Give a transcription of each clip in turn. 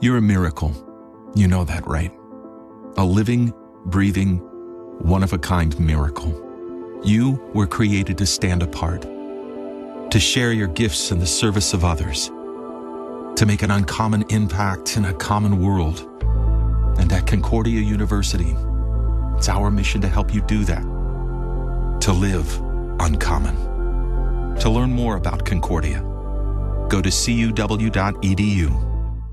You're a miracle. You know that, right? A living, breathing, one-of-a-kind miracle. You were created to stand apart, to share your gifts in the service of others, to make an uncommon impact in a common world. And at Concordia University, it's our mission to help you do that, to live uncommon. To learn more about Concordia, go to cuw.edu.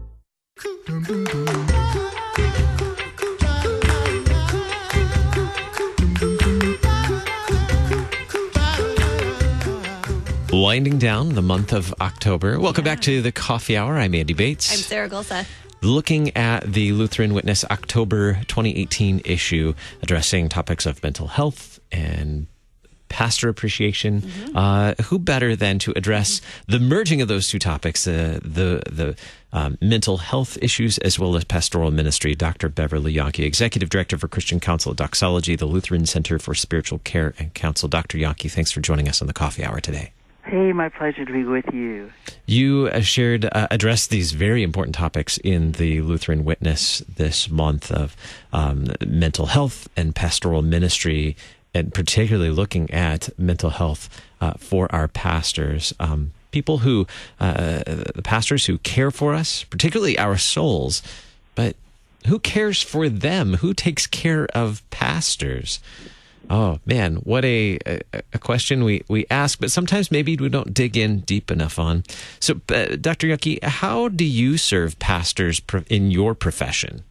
Winding down the month of October. Welcome back to the Coffee Hour. I'm Andy Bates. I'm Sarah Gulsa. Looking at the Lutheran Witness October 2018 issue, addressing topics of mental health and pastor appreciation. Who better than to address the merging of those two topics, the mental health issues as well as pastoral ministry? Dr. Beverly Yonke, Executive Director for Christian Counsel at Doxology, the Lutheran Center for Spiritual Care and Counsel. Dr. Yonke, thanks for joining us on the Coffee Hour today. Hey, my pleasure to be with you. You addressed these very important topics in the Lutheran Witness this month of mental health and pastoral ministry, and particularly looking at mental health for our pastors, people who, the pastors who care for us, particularly our souls, but who cares for them? Who takes care of pastors? Oh, man, what a question we ask, but sometimes maybe we don't dig in deep enough on. So, Dr. Yonke, how do you serve pastors in your profession?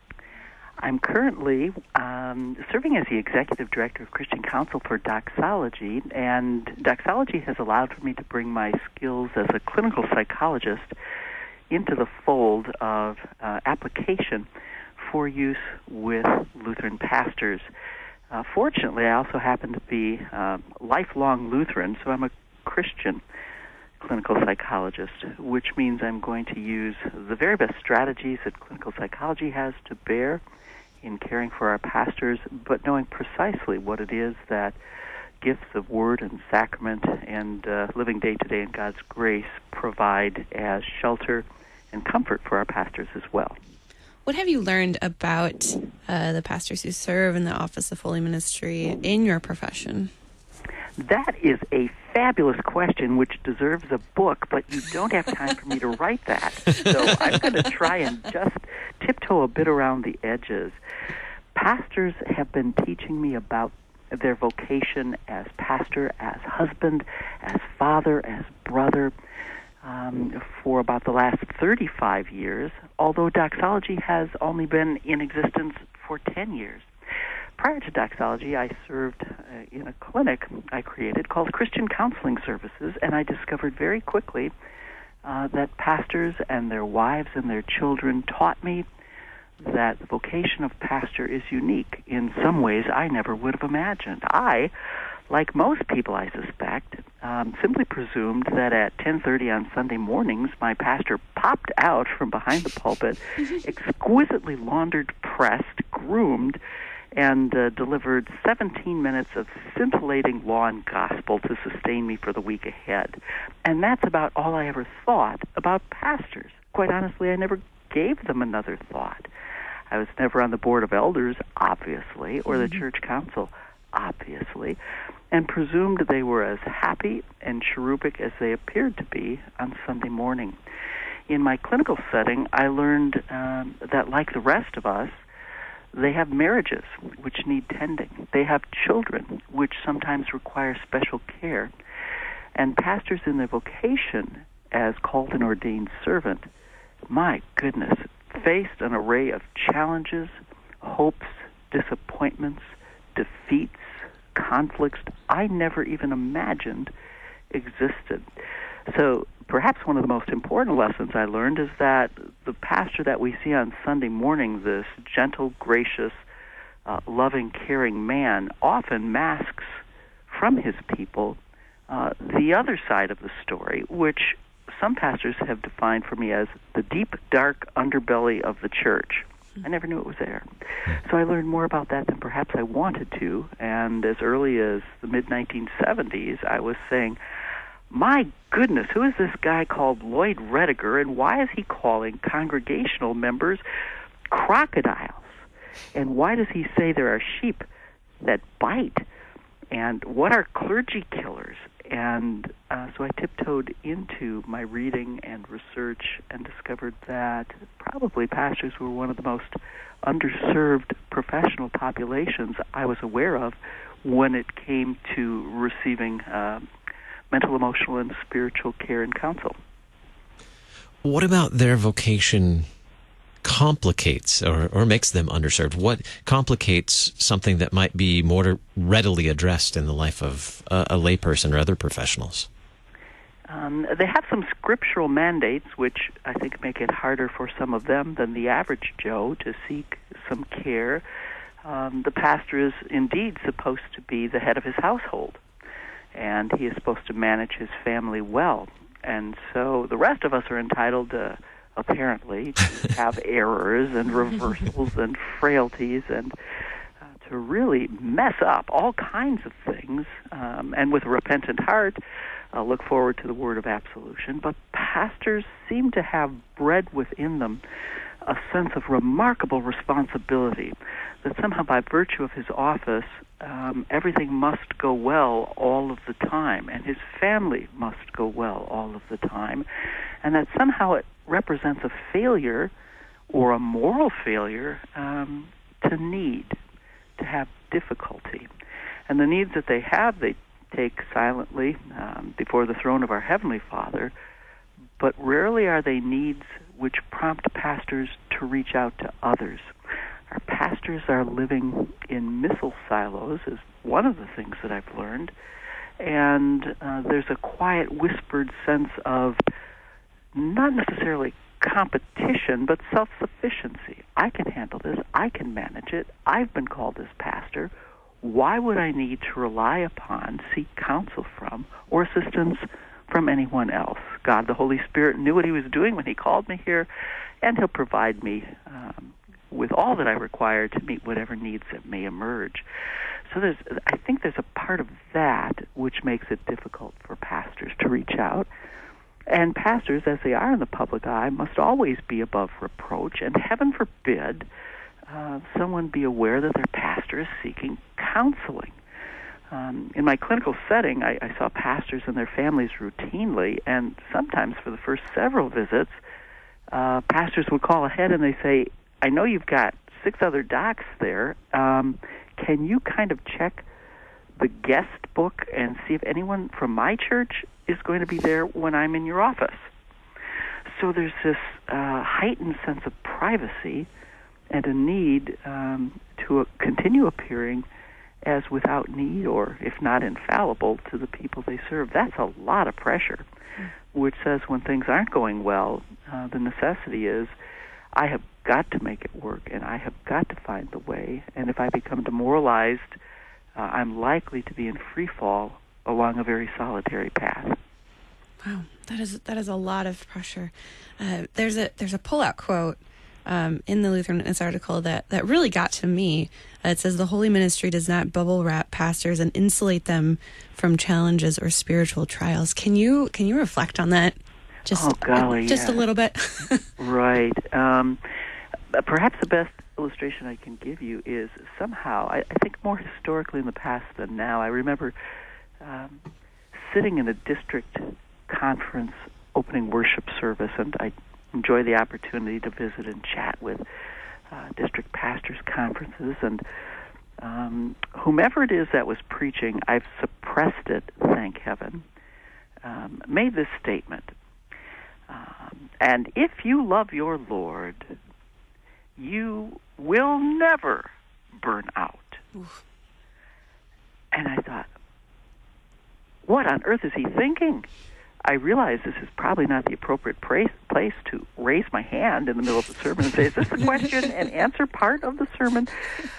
I'm currently serving as the Executive Director of Christian Counsel for Doxology, and Doxology has allowed for me to bring my skills as a clinical psychologist into the fold of application for use with Lutheran pastors. Fortunately, I also happen to be lifelong Lutheran, so I'm a Christian clinical psychologist, which means I'm going to use the very best strategies that clinical psychology has to bear in caring for our pastors, but knowing precisely what it is that gifts of word and sacrament and living day to day in God's grace provide as shelter and comfort for our pastors as well. What have you learned about the pastors who serve in the Office of Holy Ministry in your profession? That is a fabulous question, which deserves a book, but you don't have time for me to write that. So I'm going to try and just tiptoe a bit around the edges. Pastors have been teaching me about their vocation as pastor, as husband, as father, as brother, for about the last 35 years, although Doxology has only been in existence for 10 years. Prior to Doxology, I served in a clinic I created called Christian Counseling Services, and I discovered very quickly that pastors and their wives and their children taught me that the vocation of pastor is unique in some ways I never would have imagined. I, like most people I suspect, simply presumed that at 10:30 on Sunday mornings, my pastor popped out from behind the pulpit, exquisitely laundered, pressed, groomed, and delivered 17 minutes of scintillating law and gospel to sustain me for the week ahead. And that's about all I ever thought about pastors. Quite honestly, I never gave them another thought. I was never on the board of elders, obviously, or the church council, obviously, and presumed they were as happy and cherubic as they appeared to be on Sunday morning. In my clinical setting, I learned that, like the rest of us, they have marriages which need tending. They have children which sometimes require special care. And pastors in their vocation as called and ordained servant, my goodness, faced an array of challenges, hopes, disappointments, defeats, conflicts I never even imagined existed. So perhaps one of the most important lessons I learned is that the pastor that we see on Sunday morning, this gentle, gracious, loving, caring man, often masks from his people the other side of the story, which some pastors have defined for me as the deep, dark underbelly of the church. I never knew it was there. So I learned more about that than perhaps I wanted to, and as early as the mid-1970s, I was saying, my goodness, who is this guy called Lloyd Rediger, and why is he calling congregational members crocodiles? And why does he say there are sheep that bite? And what are clergy killers? And so I tiptoed into my reading and research and discovered that probably pastors were one of the most underserved professional populations I was aware of when it came to receiving mental, emotional, and spiritual care and counsel. What about their vocation complicates or makes them underserved? What complicates something that might be more readily addressed in the life of a layperson or other professionals? They have some scriptural mandates, which I think make it harder for some of them than the average Joe to seek some care. The pastor is indeed supposed to be the head of his household, and he is supposed to manage his family well. And so the rest of us are entitled to, apparently, to have errors and reversals and frailties and to really mess up all kinds of things. And with a repentant heart, look forward to the word of absolution. But pastors seem to have bred within them a sense of remarkable responsibility, that somehow by virtue of his office, everything must go well all of the time, and his family must go well all of the time, and that somehow it represents a failure or a moral failure to need, to have difficulty. And the needs that they have, they take silently before the throne of our Heavenly Father, but rarely are they needs which prompt pastors to reach out to others. Our pastors are living in missile silos, is one of the things that I've learned, and there's a quiet, whispered sense of not necessarily competition, but self-sufficiency. I can handle this. I can manage it. I've been called as pastor. Why would I need to rely upon, seek counsel from, or assistance from anyone else? God, the Holy Spirit, knew what he was doing when he called me here, and he'll provide me with all that I require to meet whatever needs that may emerge. So I think there's a part of that which makes it difficult for pastors to reach out. And pastors, as they are in the public eye, must always be above reproach, and heaven forbid someone be aware that their pastor is seeking counseling. In my clinical setting, I saw pastors and their families routinely, and sometimes for the first several visits, pastors would call ahead and they say, I know you've got 6 other docs there. Can you kind of check the guest book and see if anyone from my church is going to be there when I'm in your office? So there's this heightened sense of privacy and a need to continue appearing as without need, or if not infallible, to the people they serve. That's a lot of pressure, which says when things aren't going well, the necessity is I have got to make it work, and I have got to find the way. And if I become demoralized, I'm likely to be in free fall along a very solitary path. Wow, that is a lot of pressure. There's a pullout quote in the Lutheran Witness article that really got to me. It says, the holy ministry does not bubble wrap pastors and insulate them from challenges or spiritual trials. Can you reflect on that? Just a little bit. Right. Perhaps the best illustration I can give you is somehow, I think more historically in the past than now, I remember sitting in a district conference opening worship service, and I enjoy the opportunity to visit and chat with district pastors' conferences, and whomever it is that was preaching, I've suppressed it, thank heaven, made this statement. And if you love your Lord, you will never burn out. Oof. And I thought, what on earth is he thinking? I realize this is probably not the appropriate place to raise my hand in the middle of the sermon and say, is this the question and answer part of the sermon?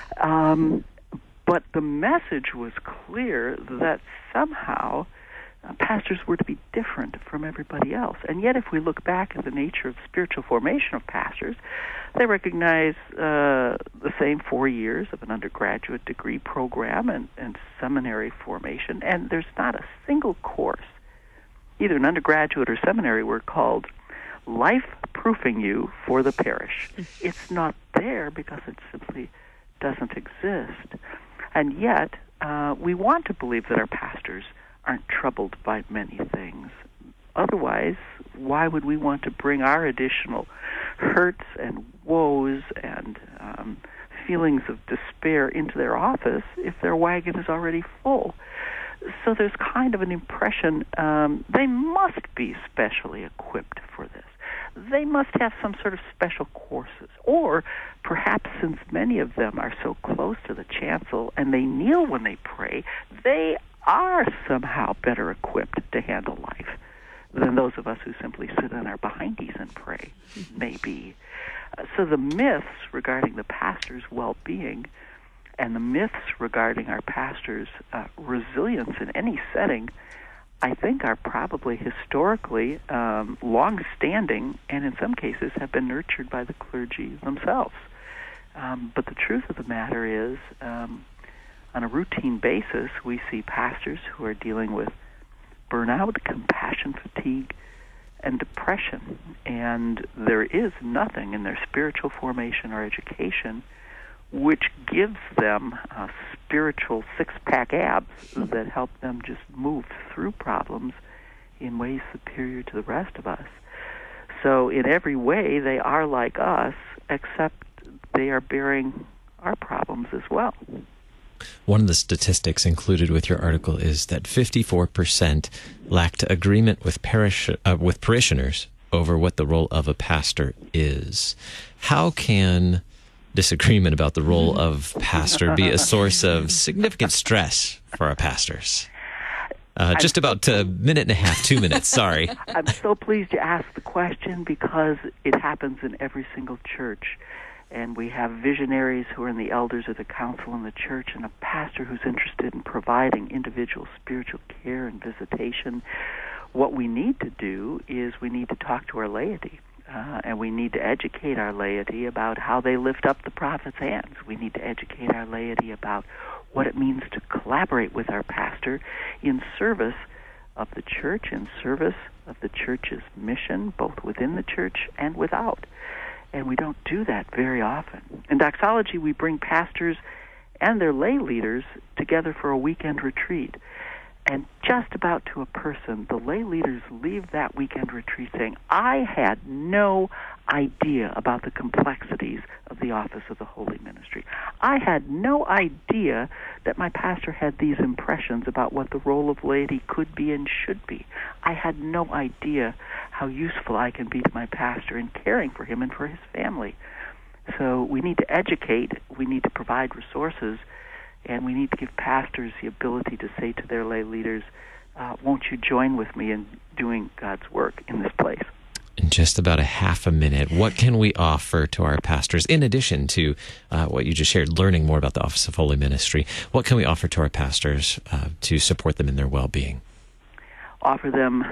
But the message was clear that somehow pastors were to be different from everybody else. And yet if we look back at the nature of spiritual formation of pastors, they recognize the same 4 years of an undergraduate degree program and seminary formation, and there's not a single course either an undergraduate or seminary work called Life-Proofing You for the Parish. It's not there because it simply doesn't exist. And yet, we want to believe that our pastors aren't troubled by many things. Otherwise, why would we want to bring our additional hurts and woes and feelings of despair into their office if their wagon is already full? So there's kind of an impression they must be specially equipped for this. They must have some sort of special courses. Or perhaps since many of them are so close to the chancel and they kneel when they pray, they are somehow better equipped to handle life than those of us who simply sit on our behindies and pray, maybe. So the myths regarding the pastor's well-being and the myths regarding our pastor's resilience in any setting, I think, are probably historically long-standing and in some cases have been nurtured by the clergy themselves. But the truth of the matter is, on a routine basis, we see pastors who are dealing with burnout, compassion fatigue, and depression. And there is nothing in their spiritual formation or education which gives them spiritual six-pack abs that help them just move through problems in ways superior to the rest of us. So in every way, they are like us, except they are bearing our problems as well. One of the statistics included with your article is that 54% lacked agreement with parishioners over what the role of a pastor is. How can disagreement about the role of pastor be a source of significant stress for our pastors? Just about a minute and a half, 2 minutes, sorry. I'm so pleased you asked the question because it happens in every single church. And we have visionaries who are in the elders of the council in the church and a pastor who's interested in providing individual spiritual care and visitation. What we need to do is we need to talk to our laity. And we need to educate our laity about how they lift up the prophet's hands. We need to educate our laity about what it means to collaborate with our pastor in service of the church, in service of the church's mission, both within the church and without. And we don't do that very often. In doxology, we bring pastors and their lay leaders together for a weekend retreat. And just about to a person, the lay leaders leave that weekend retreat saying, I had no idea about the complexities of the office of the holy ministry. I had no idea that my pastor had these impressions about what the role of laity could be and should be. I had no idea how useful I can be to my pastor in caring for him and for his family. So we need to educate, we need to provide resources, and we need to give pastors the ability to say to their lay leaders, won't you join with me in doing God's work in this place? In just about a half a minute, what can we offer to our pastors, in addition to what you just shared, learning more about the Office of Holy Ministry? What can we offer to our pastors to support them in their well-being? Offer them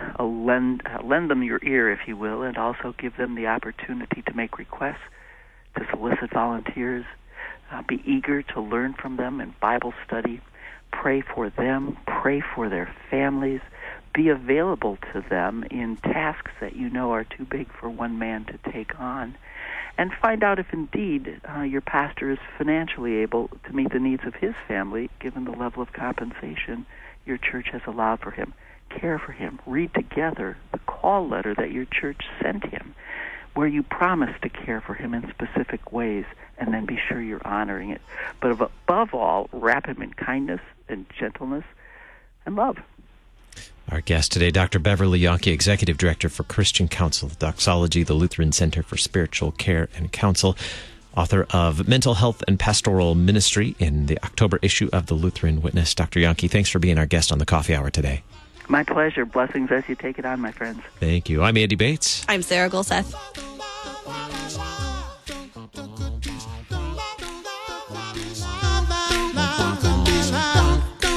lend them your ear, if you will, and also give them the opportunity to make requests, to solicit volunteers, be eager to learn from them in Bible study, pray for them, pray for their families, be available to them in tasks that you know are too big for one man to take on, and find out if indeed your pastor is financially able to meet the needs of his family, given the level of compensation your church has allowed for him. Care for him. Read together the call letter that your church sent him, where you promise to care for him in specific ways, and then be sure you're honoring it. But above all, wrap him in kindness and gentleness and love. Our guest today, Dr. Beverly Yonke, Executive Director for Christian Counsel Doxology, the Lutheran Center for Spiritual Care and Counsel, author of Mental Health and Pastoral Ministry in the October issue of the Lutheran Witness. Dr. Yonke, thanks for being our guest on the Coffee Hour today. My pleasure. Blessings as you take it on, my friends. Thank you. I'm Andy Bates. I'm Sarah Golseth.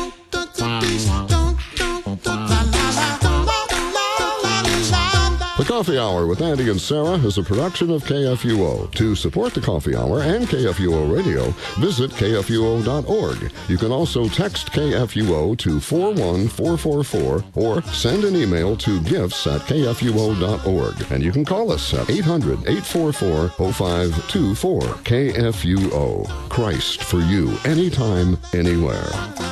Look Coffee Hour with Andy and Sarah is a production of KFUO. To support the Coffee Hour and KFUO Radio, visit KFUO.org. You can also text KFUO to 41444 or send an email to gifts@KFUO.org. And you can call us at 800-844-0524. KFUO. Christ for you, anytime, anywhere.